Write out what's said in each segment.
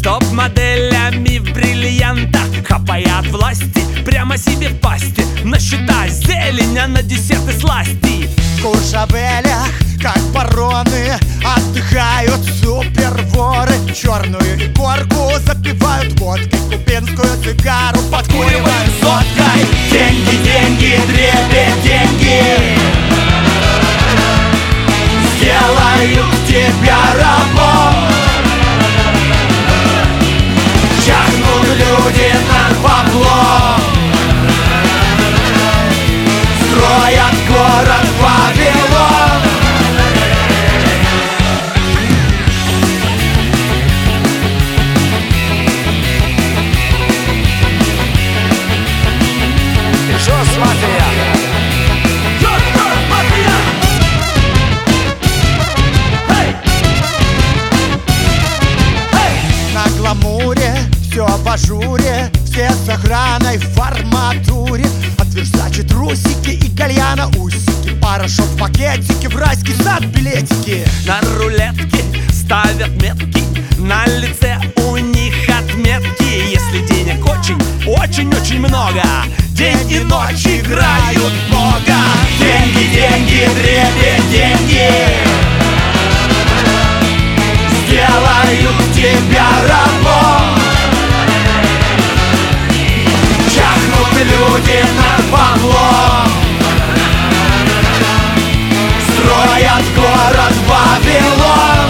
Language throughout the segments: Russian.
Топ-моделями в бриллиантах хапают власти прямо себе в пасти. На счета зелень, а на десерты сласти. В Куршавелях, как бароны, отдыхают суперворы. Черную икорку запивают водкой, кубинскую цигару подкуривают соткой. Деньги, деньги, дребедень, деньги сделают тебя рабом. Чахнут люди над баблом, строят город Вавилон. Что смотри? На гламуре, все в ажуре, все с охраной в арматуре. От Версачи трусики и кальяна усики, порошок в пакетике, в райский сад билетики. На рулетке ставят метки, на лице у них отметки. Если денег очень, очень-очень много, день и ночь играют много. Деньги, деньги, дребедень, деньги сделают тебя рабом. Чахнут люди над баблом, строят город Вавилон.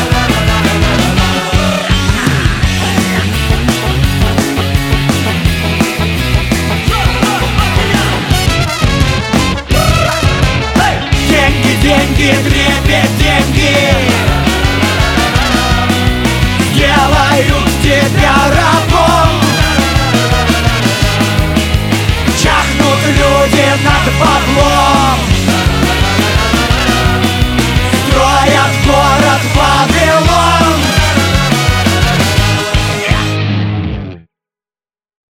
Деньги, деньги, дребедень, деньги сделают тебя рабом. Чахнут люди над баблом,